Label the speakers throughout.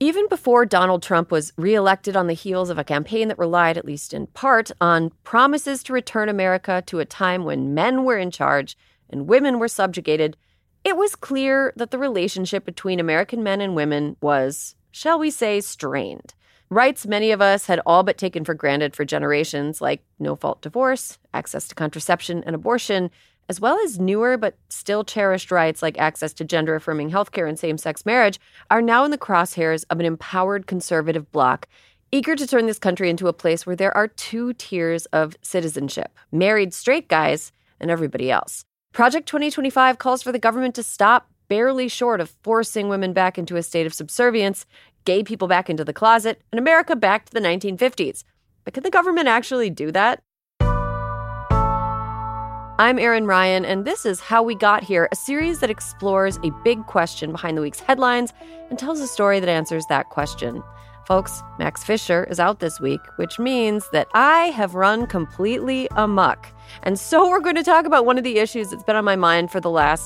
Speaker 1: Even before Donald Trump was reelected on the heels of a campaign that relied, at least in part, on promises to return America to a time when men were in charge and women were subjugated, it was clear that the relationship between American men and women was, shall we say, strained. Rights many of us had all but taken for granted for generations, like no-fault divorce, access to contraception and abortion, as well as newer but still cherished rights like access to gender-affirming healthcare and same-sex marriage, are now in the crosshairs of an empowered conservative bloc eager to turn this country into a place where there are two tiers of citizenship: married straight guys and everybody else. Project 2025 calls for the government to stop barely short of forcing women back into a state of subservience, gay people back into the closet, and America back to the 1950s. But can the government actually do that? I'm Erin Ryan, and this is How We Got Here, a series that explores a big question behind the week's headlines and tells a story that answers that question. Folks, Max Fisher is out this week, which means that I have run completely amok. And so we're going to talk about one of the issues that's been on my mind for the last,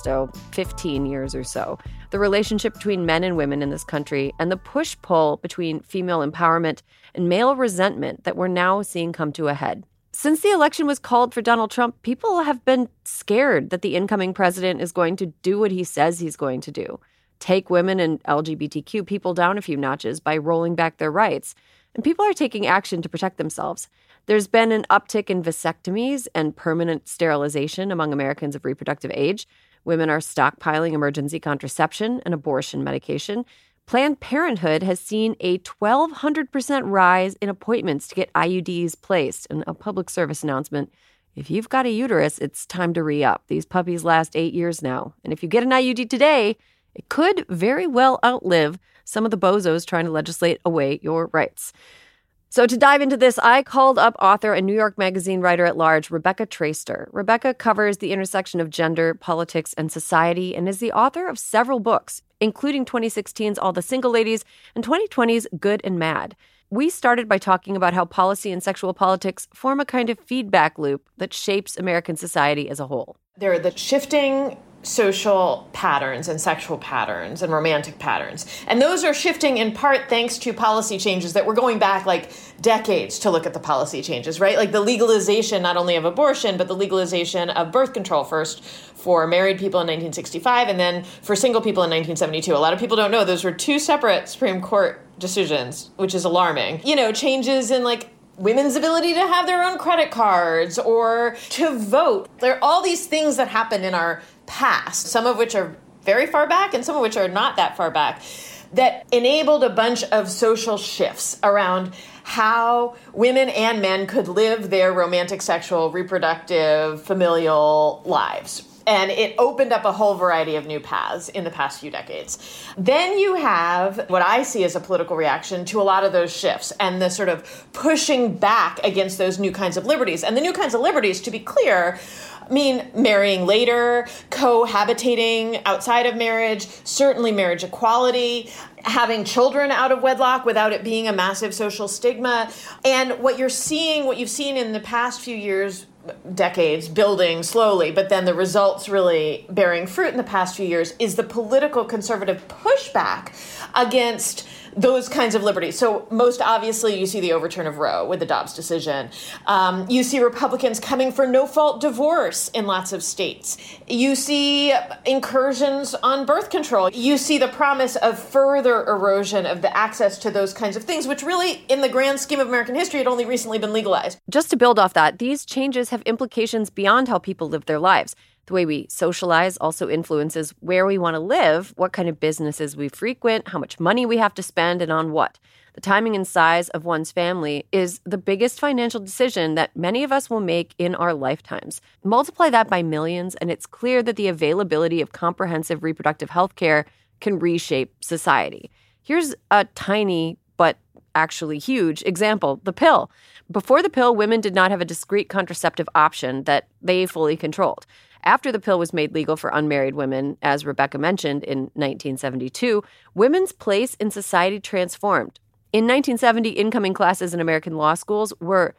Speaker 1: 15 years or so: the relationship between men and women in this country and the push-pull between female empowerment and male resentment that we're now seeing come to a head. Since the election was called for Donald Trump, people have been scared that the incoming president is going to do what he says he's going to do: take women and LGBTQ people down a few notches by rolling back their rights. And people are taking action to protect themselves. There's been an uptick in vasectomies and permanent sterilization among Americans of reproductive age. Women are stockpiling emergency contraception and abortion medication. Planned Parenthood has seen a 1,200% rise in appointments to get IUDs placed. And a public service announcement: if you've got a uterus, it's time to re-up. These puppies last 8 years now. And if you get an IUD today, it could very well outlive some of the bozos trying to legislate away your rights. So to dive into this, I called up author and New York Magazine writer-at-large Rebecca Traister. Rebecca covers the intersection of gender, politics, and society and is the author of several books, including 2016's All the Single Ladies and 2020's Good and Mad. We started by talking about how policy and sexual politics form a kind of feedback loop that shapes American society as a whole.
Speaker 2: There are the shifting social patterns and sexual patterns and romantic patterns. And those are shifting in part thanks to policy changes that we're going back like decades to look at the policy changes, right? Like the legalization not only of abortion, but the legalization of birth control first for married people in 1965 and then for single people in 1972. A lot of people don't know those were two separate Supreme Court decisions, which is alarming. You know, changes in like women's ability to have their own credit cards or to vote. There are all these things that happened in our past, some of which are very far back and some of which are not that far back, that enabled a bunch of social shifts around how women and men could live their romantic, sexual, reproductive, familial lives. And it opened up a whole variety of new paths in the past few decades. Then you have what I see as a political reaction to a lot of those shifts and the sort of pushing back against those new kinds of liberties. And the new kinds of liberties, to be clear, mean marrying later, cohabitating outside of marriage, certainly marriage equality, having children out of wedlock without it being a massive social stigma. And what you've seen in the past few years, decades, building slowly, but then the results really bearing fruit in the past few years, is the political conservative pushback against those kinds of liberties. So most obviously, you see the overturn of Roe with the Dobbs decision. You see Republicans coming for no-fault divorce in lots of states. You see incursions on birth control. You see the promise of further erosion of the access to those kinds of things, which really, in the grand scheme of American history, had only recently been legalized.
Speaker 1: Just to build off that, these changes have implications beyond how people live their lives. The way we socialize also influences where we want to live, what kind of businesses we frequent, how much money we have to spend, and on what. The timing and size of one's family is the biggest financial decision that many of us will make in our lifetimes. Multiply that by millions, and it's clear that the availability of comprehensive reproductive health care can reshape society. Here's a tiny but actually huge example: the pill. Before the pill, women did not have a discrete contraceptive option that they fully controlled. After the pill was made legal for unmarried women, as Rebecca mentioned, in 1972, women's place in society transformed. In 1970, incoming classes in American law schools were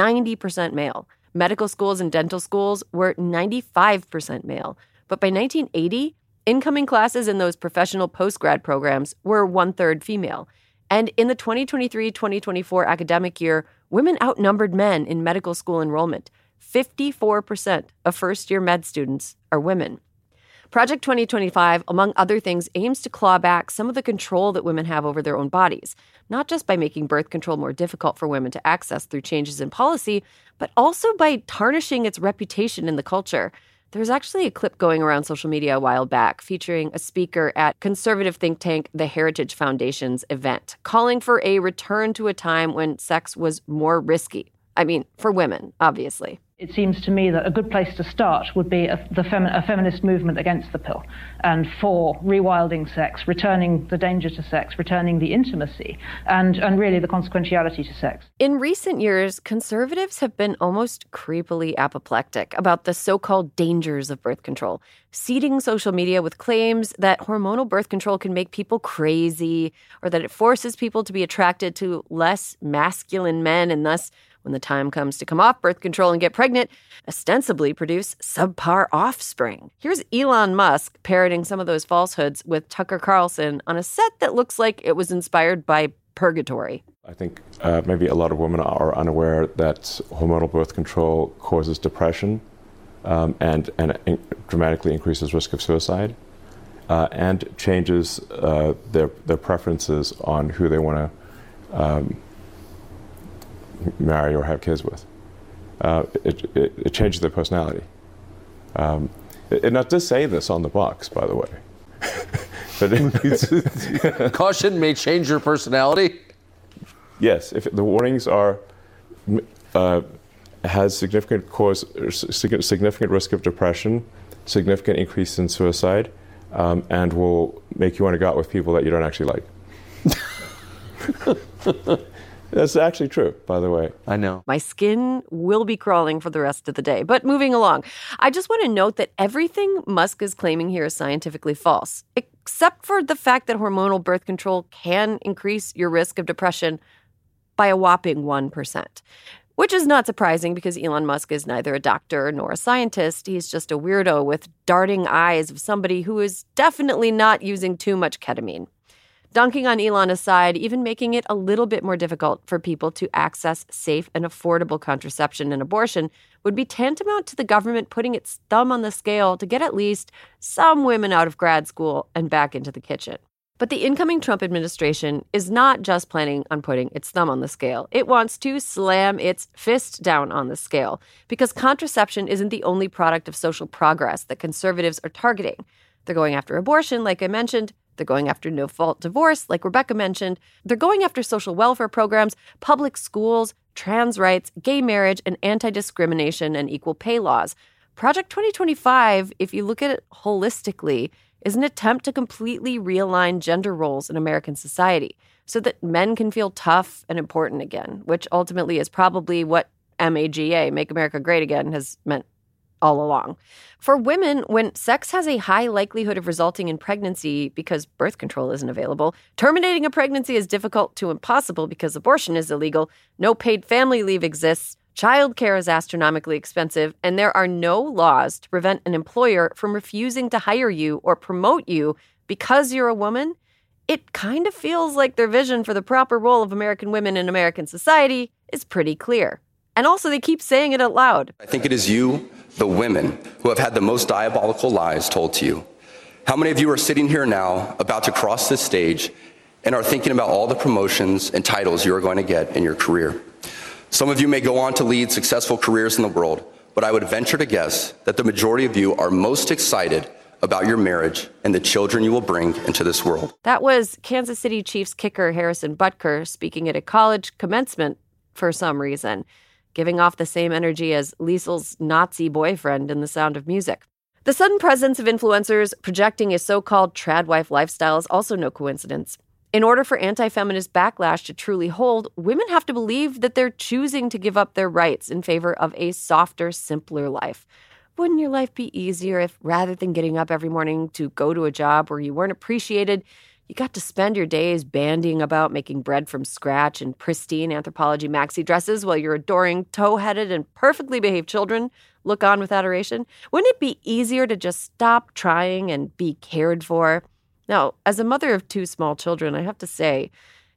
Speaker 1: 90% male. Medical schools and dental schools were 95% male. But by 1980, incoming classes in those professional post-grad programs were one-third female. And in the 2023-2024 academic year, women outnumbered men in medical school enrollment. 54% of first-year med students are women. Project 2025, among other things, aims to claw back some of the control that women have over their own bodies, not just by making birth control more difficult for women to access through changes in policy, but also by tarnishing its reputation in the culture. There was actually a clip going around social media a while back featuring a speaker at conservative think tank The Heritage Foundation's event, calling for a return to a time when sex was more risky. I mean, for women, obviously.
Speaker 3: It seems to me that a good place to start would be a feminist movement against the pill and for rewilding sex, returning the danger to sex, returning the intimacy, and really the consequentiality to sex.
Speaker 1: In recent years, conservatives have been almost creepily apoplectic about the so-called dangers of birth control, seeding social media with claims that hormonal birth control can make people crazy or that it forces people to be attracted to less masculine men and thus, when the time comes to come off birth control and get pregnant, ostensibly produce subpar offspring. Here's Elon Musk parroting some of those falsehoods with Tucker Carlson on a set that looks like it was inspired by Purgatory.
Speaker 4: I think maybe a lot of women are unaware that hormonal birth control causes depression and dramatically increases risk of suicide and changes their preferences on who they want to marry or have kids with. It changes their personality. And not to say this on the box, by the way. But
Speaker 5: caution may change your personality.
Speaker 4: Yes, if the warnings are has significant risk of depression, significant increase in suicide, and will make you want to go out with people that you don't actually like. That's actually true, by the way.
Speaker 5: I know.
Speaker 1: My skin will be crawling for the rest of the day. But moving along, I just want to note that everything Musk is claiming here is scientifically false, except for the fact that hormonal birth control can increase your risk of depression by a whopping 1%. Which is not surprising because Elon Musk is neither a doctor nor a scientist. He's just a weirdo with darting eyes of somebody who is definitely not using too much ketamine. Dunking on Elon aside, even making it a little bit more difficult for people to access safe and affordable contraception and abortion would be tantamount to the government putting its thumb on the scale to get at least some women out of grad school and back into the kitchen. But the incoming Trump administration is not just planning on putting its thumb on the scale. It wants to slam its fist down on the scale because contraception isn't the only product of social progress that conservatives are targeting. They're going after abortion, like I mentioned. They're going after no-fault divorce, like Rebecca mentioned. They're going after social welfare programs, public schools, trans rights, gay marriage, and anti-discrimination and equal pay laws. Project 2025, if you look at it holistically, is an attempt to completely realign gender roles in American society so that men can feel tough and important again, which ultimately is probably what MAGA, Make America Great Again, has meant all along. For women, when sex has a high likelihood of resulting in pregnancy because birth control isn't available, terminating a pregnancy is difficult to impossible because abortion is illegal, no paid family leave exists, childcare is astronomically expensive, and there are no laws to prevent an employer from refusing to hire you or promote you because you're a woman, it kind of feels like their vision for the proper role of American women in American society is pretty clear. And also, they keep saying it out loud.
Speaker 6: I think it is you, the women, who have had the most diabolical lies told to you. How many of you are sitting here now, about to cross this stage, and are thinking about all the promotions and titles you are going to get in your career? Some of you may go on to lead successful careers in the world, but I would venture to guess that the majority of you are most excited about your marriage and the children you will bring into this world.
Speaker 1: That was Kansas City Chiefs kicker Harrison Butker speaking at a college commencement for some reason, giving off the same energy as Liesel's Nazi boyfriend in The Sound of Music. The sudden presence of influencers projecting a so-called trad wife lifestyle is also no coincidence. In order for anti-feminist backlash to truly hold, women have to believe that they're choosing to give up their rights in favor of a softer, simpler life. Wouldn't your life be easier if, rather than getting up every morning to go to a job where you weren't appreciated, you got to spend your days bandying about making bread from scratch in pristine Anthropologie maxi dresses while your adoring, tow-headed, and perfectly behaved children look on with adoration? Wouldn't it be easier to just stop trying and be cared for? Now, as a mother of two small children, I have to say,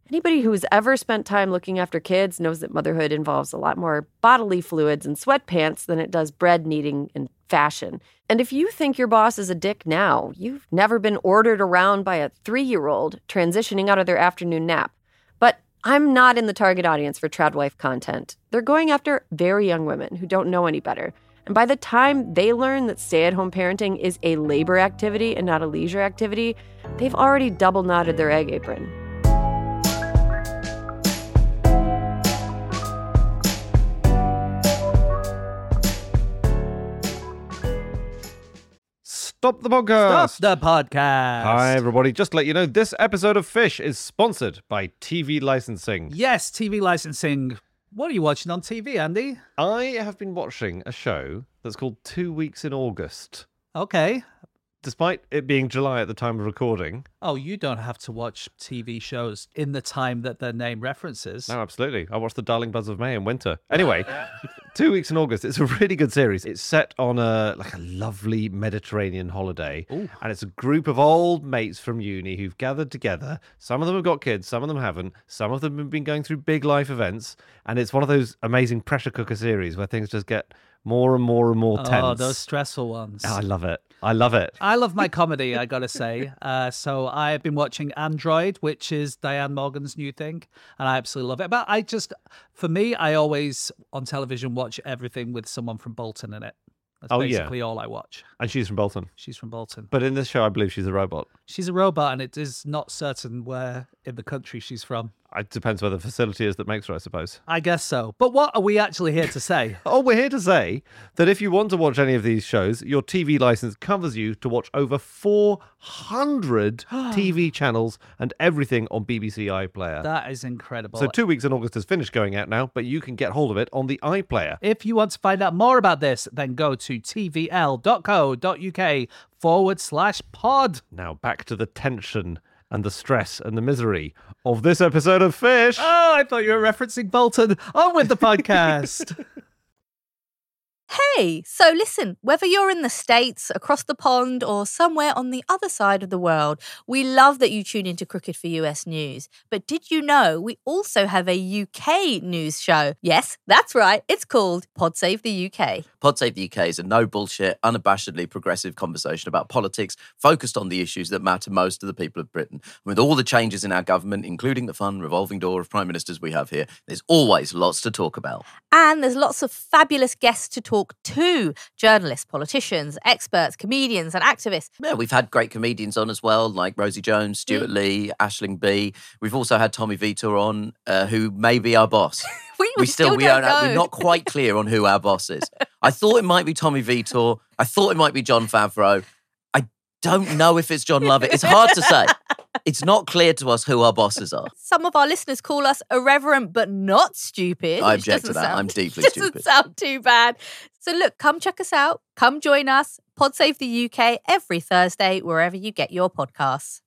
Speaker 1: Anybody who's ever spent time looking after kids knows that motherhood involves a lot more bodily fluids and sweatpants than it does bread kneading and fashion. And if you think your boss is a dick now, you've never been ordered around by a 3-year-old transitioning out of their afternoon nap. But I'm not in the target audience for tradwife content. They're going after very young women who don't know any better. And by the time they learn that stay-at-home parenting is a labor activity and not a leisure activity, they've already double-knotted their egg apron.
Speaker 7: Stop the podcast.
Speaker 8: Stop the podcast.
Speaker 7: Hi, everybody. Just to let you know, this episode of Fish is sponsored by TV licensing.
Speaker 8: Yes, TV licensing. What are you watching on TV, Andy?
Speaker 7: I have been watching a show that's called 2 Weeks in August.
Speaker 8: Okay.
Speaker 7: Despite it being July at the time of recording.
Speaker 8: Oh, you don't have to watch TV shows in the time that their name references.
Speaker 7: No, absolutely. I watched The Darling Buzz of May in winter. Anyway, 2 Weeks in August. It's a really good series. It's set on a lovely Mediterranean holiday.
Speaker 8: Ooh.
Speaker 7: And it's a group of old mates from uni who've gathered together. Some of them have got kids, some of them haven't. Some of them have been going through big life events. And it's one of those amazing pressure cooker series where things just get more and more and more tense.
Speaker 8: Oh, those stressful ones.
Speaker 7: Oh, I love it. I love it.
Speaker 8: I love my comedy, I gotta say. So I've been watching Android, which is Diane Morgan's new thing, and I absolutely love it. But for me, I always, on television, watch everything with someone from Bolton in it. That's basically all I watch.
Speaker 7: And she's from Bolton.
Speaker 8: She's from Bolton.
Speaker 7: But in this show, I believe she's a robot.
Speaker 8: She's a robot, and it is not certain where in the country she's from.
Speaker 7: It depends where the facility is that makes her, I suppose.
Speaker 8: I guess so. But what are we actually here to say?
Speaker 7: Oh, we're here to say that if you want to watch any of these shows, your TV license covers you to watch over 400 TV channels and everything on BBC iPlayer.
Speaker 8: That is incredible.
Speaker 7: So 2 Weeks in August has finished going out now, but you can get hold of it on the iPlayer.
Speaker 8: If you want to find out more about this, then go to tvl.co.uk/pod.
Speaker 7: Now back to the tension and the stress and the misery of this episode of Fish.
Speaker 8: Oh, I thought you were referencing Bolton. On with the podcast.
Speaker 9: Hey, so listen, whether you're in the States, across the pond, or somewhere on the other side of the world, we love that you tune into Crooked for US News. But did you know we also have a UK news show? Yes, that's right. It's called Pod Save the UK.
Speaker 10: Pod Save the UK is a no-bullshit, unabashedly progressive conversation about politics focused on the issues that matter most to the people of Britain. With all the changes in our government, including the fun revolving door of prime ministers we have here, there's always lots to talk about.
Speaker 9: And there's lots of fabulous guests to talk to. Journalists, politicians, experts, comedians and activists.
Speaker 10: Yeah, we've had great comedians on as well, like Rosie Jones, Stuart Lee, Aisling Bea. We've also had Tommy Vitor on, who may be our boss.
Speaker 9: we still don't know.
Speaker 10: We're not quite clear on who our boss is. I thought it might be Tommy Vitor. I thought it might be Jon Favreau. I don't know if it's John Lovett. It's hard to say. It's not clear to us who our bosses are.
Speaker 9: Some of our listeners call us irreverent but not stupid.
Speaker 10: I object to that. I'm deeply
Speaker 9: doesn't
Speaker 10: stupid.
Speaker 9: Sound too bad. So look, come check us out. Come join us. Pod Save the UK every Thursday, wherever you get your podcasts.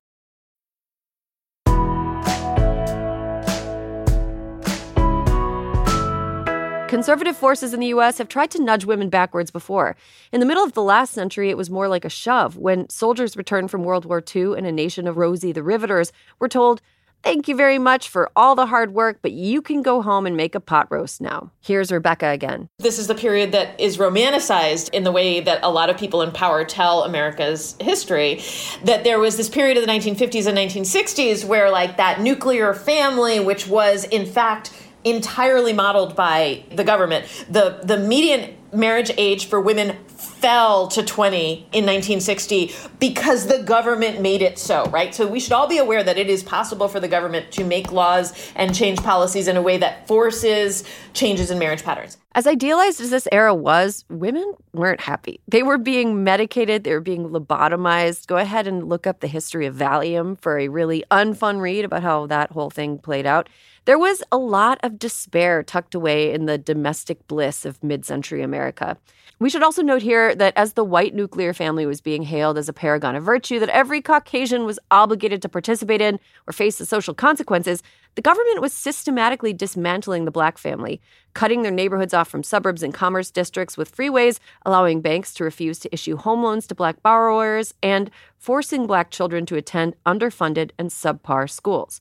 Speaker 1: Conservative forces in the U.S. have tried to nudge women backwards before. In the middle of the last century, it was more like a shove. When soldiers returned from World War II and a nation of Rosie the Riveters were told, "Thank you very much for all the hard work, but you can go home and make a pot roast now." Here's Rebecca again.
Speaker 2: This is the period that is romanticized in the way that a lot of people in power tell America's history, that there was this period of the 1950s and 1960s where like that nuclear family, which was in fact entirely modeled by the government. The median marriage age for women fell to 20 in 1960 because the government made it so, right? So we should all be aware that it is possible for the government to make laws and change policies in a way that forces changes in marriage patterns.
Speaker 1: As idealized as this era was, women weren't happy. They were being medicated. They were being lobotomized. Go ahead and look up the history of Valium for a really unfun read about how that whole thing played out. There was a lot of despair tucked away in the domestic bliss of mid-century America. We should also note here that as the white nuclear family was being hailed as a paragon of virtue that every Caucasian was obligated to participate in or face the social consequences, the government was systematically dismantling the black family, cutting their neighborhoods off from suburbs and commerce districts with freeways, allowing banks to refuse to issue home loans to black borrowers, and forcing black children to attend underfunded and subpar schools.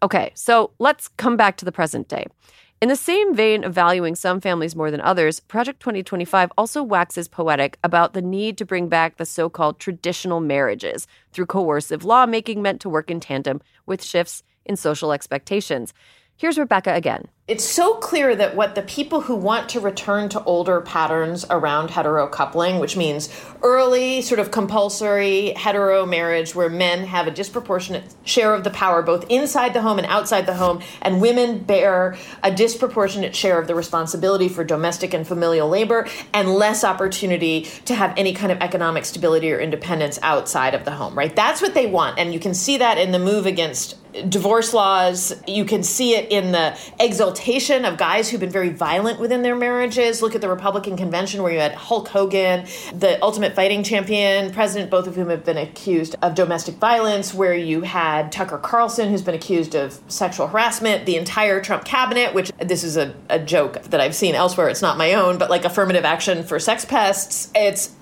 Speaker 1: Okay, so let's come back to the present day. In the same vein of valuing some families more than others, Project 2025 also waxes poetic about the need to bring back the so-called traditional marriages through coercive lawmaking meant to work in tandem with shifts in social expectations. Here's Rebecca again.
Speaker 2: It's so clear that what the people who want to return to older patterns around hetero coupling, which means early sort of compulsory hetero marriage where men have a disproportionate share of the power both inside the home and outside the home, and women bear a disproportionate share of the responsibility for domestic and familial labor and less opportunity to have any kind of economic stability or independence outside of the home, right? That's what they want. And you can see that in the move against divorce laws. You can see it in the exaltation of guys who've been very violent within their marriages. Look at the Republican convention where you had Hulk Hogan, the Ultimate Fighting Champion president, both of whom have been accused of domestic violence, where you had Tucker Carlson, who's been accused of sexual harassment, the entire Trump cabinet, which this is a joke that I've seen elsewhere. It's not my own, but like affirmative action for sex pests. It's,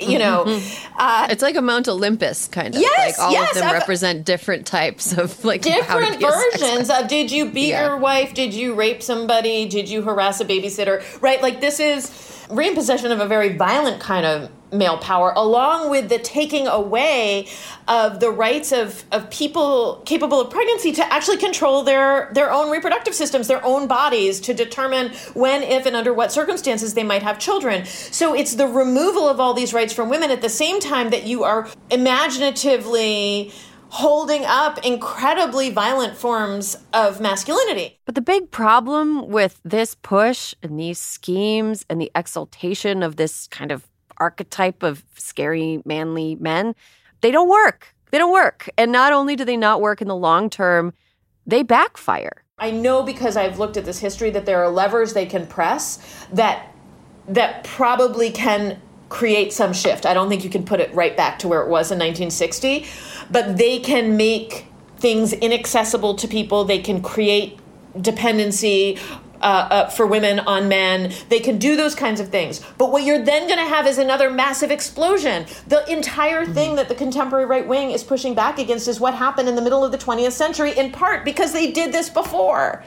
Speaker 1: it's like a Mount Olympus kind of.
Speaker 2: Yes,
Speaker 1: like all of them represent different types of like
Speaker 2: different versions of did you beat your wife? Did you rape somebody? Did you harass a babysitter? Right? Like this is reimposition of a very violent kind of male power, along with the taking away of the rights of people capable of pregnancy to actually control their own reproductive systems, their own bodies, to determine when, if, and under what circumstances they might have children. So it's the removal of all these rights from women at the same time that you are imaginatively holding up incredibly violent forms of masculinity.
Speaker 1: But the big problem with this push and these schemes and the exaltation of this kind of archetype of scary, manly men, they don't work. They don't work. And not only do they not work in the long term, they backfire.
Speaker 2: I know because I've looked at this history that there are levers they can press that probably can create some shift. I don't think you can put it right back to where it was in 1960, but they can make things inaccessible to people. They can create dependency for women on men. They can do those kinds of things. But what you're then going to have is another massive explosion. The entire thing that the contemporary right wing is pushing back against is what happened in the middle of the 20th century, in part because they did this before.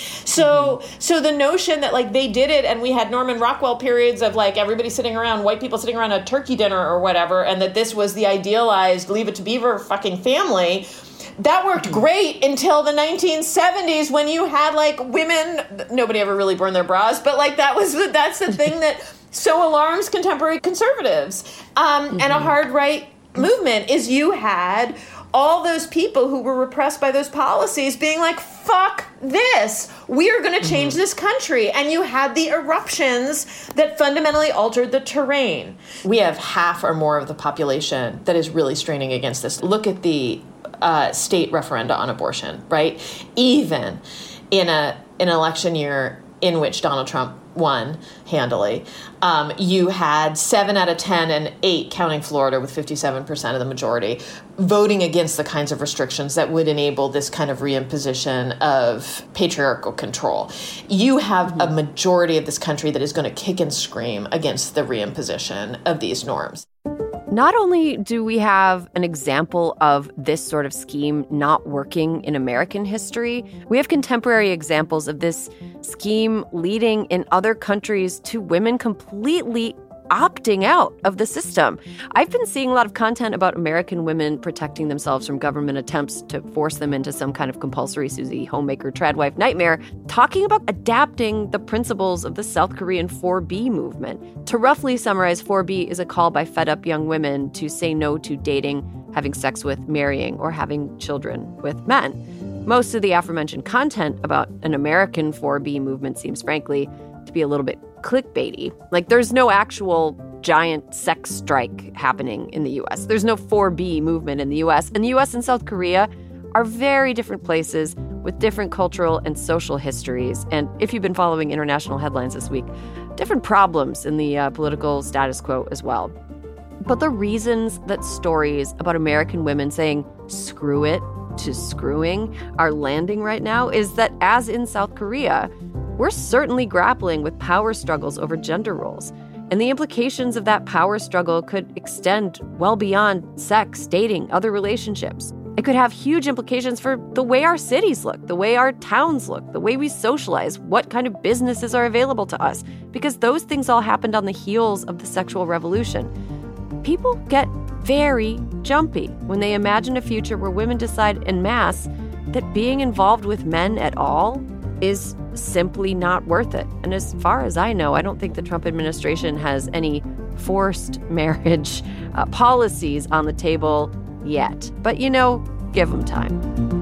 Speaker 2: So the notion that like they did it and we had Norman Rockwell periods of like everybody sitting around, white people sitting around a turkey dinner or whatever, and that this was the idealized Leave It to Beaver fucking family, that worked great until the 1970s when you had like women, nobody ever really burned their bras, but like that's the thing that so alarms contemporary conservatives and a hard right movement is you had all those people who were repressed by those policies being like, fuck this, we are going to change this country. And you had the eruptions that fundamentally altered the terrain. We have half or more of the population that is really straining against this. Look at the state referenda on abortion, right? Even in an election year in which Donald Trump won handily, you had 7 out of 10 and 8, counting Florida with 57% of the majority, voting against the kinds of restrictions that would enable this kind of reimposition of patriarchal control. You have a majority of this country that is going to kick and scream against the reimposition of these norms.
Speaker 1: Not only do we have an example of this sort of scheme not working in American history, we have contemporary examples of this scheme leading in other countries to women completely opting out of the system. I've been seeing a lot of content about American women protecting themselves from government attempts to force them into some kind of compulsory Susie homemaker tradwife nightmare, talking about adapting the principles of the South Korean 4B movement. To roughly summarize, 4B is a call by fed-up young women to say no to dating, having sex with, marrying, or having children with men. Most of the aforementioned content about an American 4B movement seems, frankly, to be a little bit clickbaity. Like, there's no actual giant sex strike happening in the U.S. There's no 4B movement in the U.S. And the U.S. and South Korea are very different places with different cultural and social histories. And if you've been following international headlines this week, different problems in the political status quo as well. But the reasons that stories about American women saying screw it to screwing are landing right now is that, as in South Korea, we're certainly grappling with power struggles over gender roles. And the implications of that power struggle could extend well beyond sex, dating, other relationships. It could have huge implications for the way our cities look, the way our towns look, the way we socialize, what kind of businesses are available to us, because those things all happened on the heels of the sexual revolution. People get very jumpy when they imagine a future where women decide en masse that being involved with men at all is simply not worth it. And as far as I know, I don't think the Trump administration has any forced marriage policies on the table yet. But, give them time.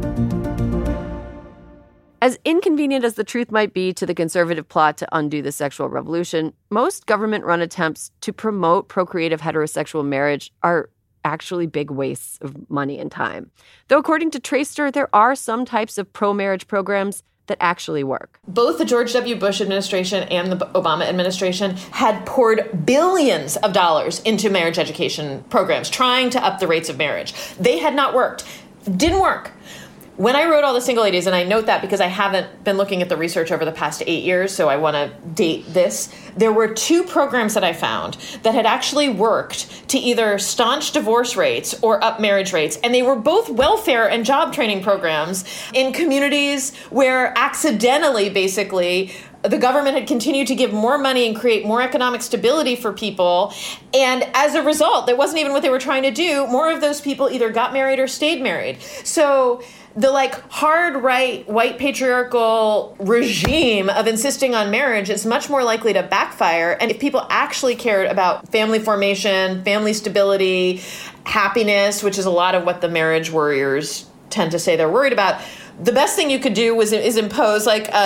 Speaker 1: As inconvenient as the truth might be to the conservative plot to undo the sexual revolution, most government-run attempts to promote procreative heterosexual marriage are actually big wastes of money and time. Though according to Traister, there are some types of pro-marriage programs that actually work.
Speaker 2: Both the George W. Bush administration and the Obama administration had poured billions of dollars into marriage education programs, trying to up the rates of marriage. They had not worked. Didn't work. When I wrote All the Single Ladies, and I note that because I haven't been looking at the research over the past 8 years, so I want to date this, there were 2 programs that I found that had actually worked to either staunch divorce rates or up marriage rates. And they were both welfare and job training programs in communities where accidentally, basically, the government had continued to give more money and create more economic stability for people. And as a result, that wasn't even what they were trying to do. More of those people either got married or stayed married. So the hard right white patriarchal regime of insisting on marriage is much more likely to backfire. And if people actually cared about family formation, family stability, happiness, which is a lot of what the marriage warriors tend to say they're worried about, the best thing you could do is impose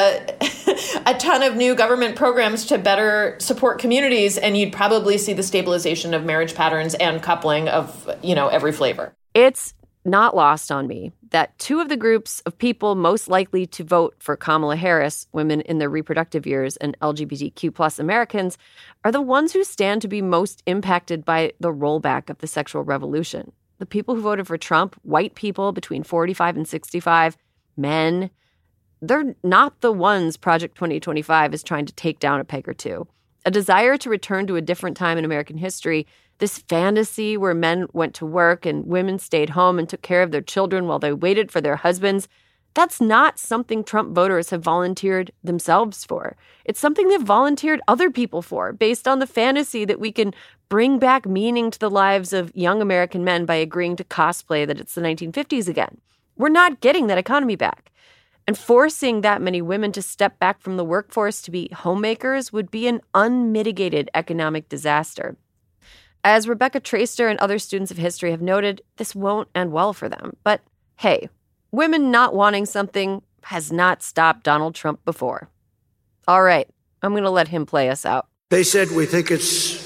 Speaker 2: a ton of new government programs to better support communities, and you'd probably see the stabilization of marriage patterns and coupling of, every flavor.
Speaker 1: It's not lost on me that 2 of the groups of people most likely to vote for Kamala Harris, women in their reproductive years and LGBTQ plus Americans, are the ones who stand to be most impacted by the rollback of the sexual revolution. The people who voted for Trump, white people between 45 and 65, men, they're not the ones Project 2025 is trying to take down a peg or 2. A desire to return to a different time in American history, this fantasy where men went to work and women stayed home and took care of their children while they waited for their husbands, that's not something Trump voters have volunteered themselves for. It's something they've volunteered other people for, based on the fantasy that we can bring back meaning to the lives of young American men by agreeing to cosplay that it's the 1950s again. We're not getting that economy back. And forcing that many women to step back from the workforce to be homemakers would be an unmitigated economic disaster. As Rebecca Traister and other students of history have noted, this won't end well for them. But hey, women not wanting something has not stopped Donald Trump before. All right, I'm going to let him play us out.
Speaker 11: They said, we think it's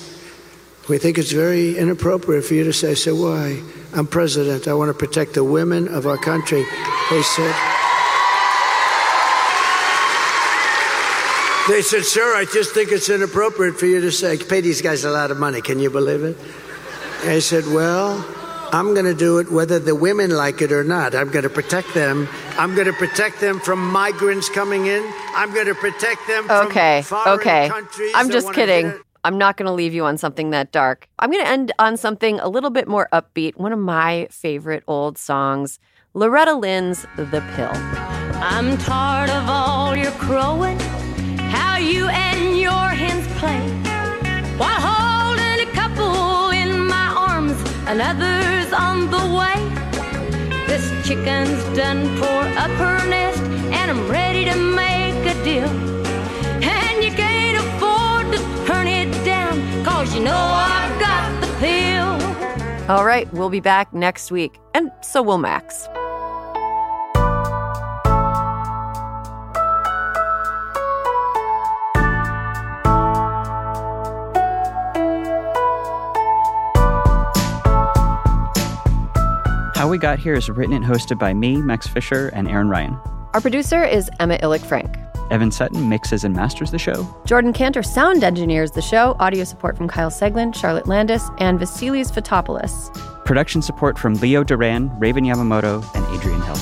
Speaker 11: very inappropriate for you to say, so why? I'm president. I want to protect the women of our country. They said, sir, I just think it's inappropriate for you to say, pay these guys a lot of money. Can you believe it? I said, well, I'm going to do it whether the women like it or not. I'm going to protect them. I'm going to protect them from migrants coming in. I'm going to protect them from foreign countries.
Speaker 1: I'm just kidding. I'm not going to leave you on something that dark. I'm going to end on something a little bit more upbeat, one of my favorite old songs, Loretta Lynn's The Pill.
Speaker 12: I'm tired of all your crowing, how you and your hens play, while holding a couple in my arms and others on the way. This chicken's done tore up her nest and I'm ready to make a deal. And you can't afford to turn it down, 'cause you know I've got the pill.
Speaker 1: All right, we'll be back next week, and so will Max.
Speaker 13: How We Got Here is written and hosted by me, Max Fisher, and Aaron Ryan.
Speaker 1: Our producer is Emma Illich-Frank.
Speaker 13: Evan Sutton mixes and masters the show.
Speaker 1: Jordan Cantor sound engineers the show. Audio support from Kyle Seglin, Charlotte Landis, and Vasilis Fotopoulos.
Speaker 13: Production support from Leo Duran, Raven Yamamoto, and Adrian Hill.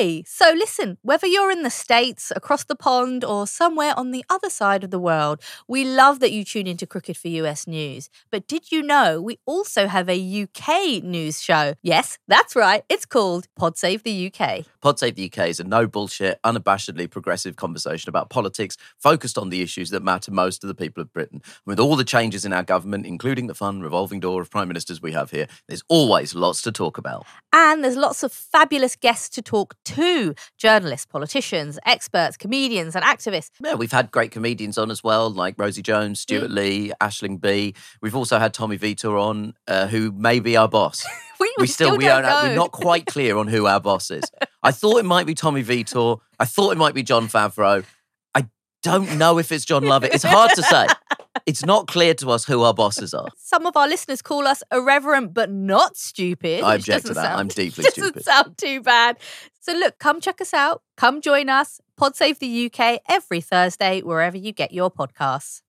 Speaker 9: Okay, so listen, whether you're in the States, across the pond, or somewhere on the other side of the world, we love that you tune into Crooked for US News. But did you know we also have a UK news show? Yes, that's right, it's called Pod Save the UK.
Speaker 10: Pod Save the UK is a no bullshit, unabashedly progressive conversation about politics focused on the issues that matter most to the people of Britain. With all the changes in our government, including the fun revolving door of prime ministers we have here, there's always lots to talk about.
Speaker 9: And there's lots of fabulous guests to talk to. Journalists, politicians, experts, comedians and activists.
Speaker 10: Yeah, we've had great comedians on as well, like Rosie Jones, Stuart Lee, Aisling B. We've also had Tommy Vitor on, who may be our boss.
Speaker 9: we still don't know.
Speaker 10: We're not quite clear on who our boss is. I thought it might be Tommy Vitor. I thought it might be Jon Favreau. I don't know if it's John Lovett. It's hard to say. It's not clear to us who our bosses are.
Speaker 9: Some of our listeners call us irreverent but not stupid.
Speaker 10: I object to that. I'm deeply stupid.
Speaker 9: Doesn't sound too bad. So look, come check us out. Come join us. Pod Save the UK every Thursday, wherever you get your podcasts.